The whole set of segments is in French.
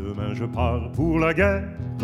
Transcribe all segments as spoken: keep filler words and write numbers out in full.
Demain je pars pour la guerre,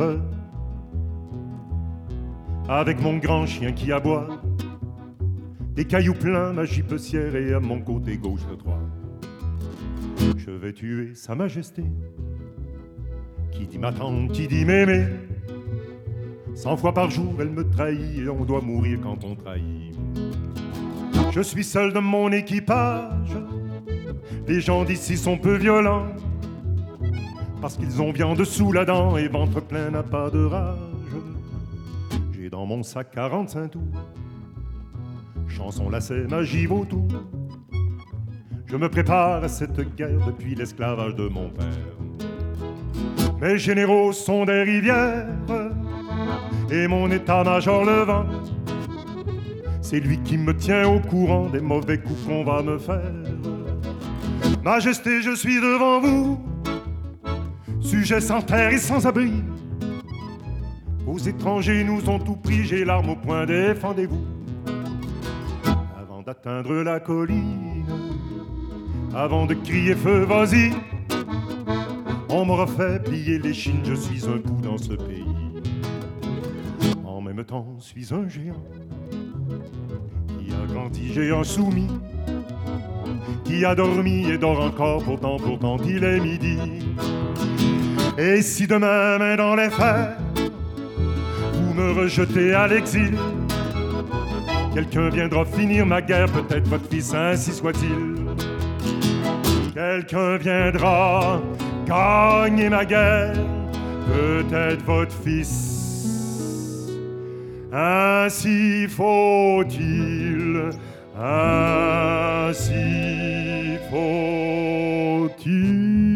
avec mon grand chien qui aboie, des cailloux pleins ma gibecière et à mon côté gauche le droit. Je vais tuer sa majesté, qui dit ma tante, qui dit mémé. Cent fois par jour elle me trahit et on doit mourir quand on trahit. Je suis seul de mon équipage, les gens d'ici sont peu violents, parce qu'ils ont viande sous la dent et ventre plein n'a pas de rage. J'ai dans mon sac quarante-cinq tours, chanson, lacet, magie, vautour. Je me prépare à cette guerre depuis l'esclavage de mon père. Mes généraux sont des rivières et mon état-major le vent. C'est lui qui me tient au courant des mauvais coups qu'on va me faire. Majesté, je suis devant vous, sujet sans terre et sans abri. Vos étrangers nous ont tout pris, j'ai l'arme au poing, défendez-vous. Avant d'atteindre la colline, avant de crier feu, vas-y, on m'aura fait plier les chines, je suis un coup dans ce pays. En même temps, je suis un géant qui a grandi, géant soumis, qui a dormi et dort encore, pourtant, pourtant il est midi. Et si demain, main dans les fers, vous me rejetez à l'exil, quelqu'un viendra finir ma guerre, peut-être votre fils, ainsi soit-il. Quelqu'un viendra gagner ma guerre, peut-être votre fils, ainsi faut-il, ainsi faut-il.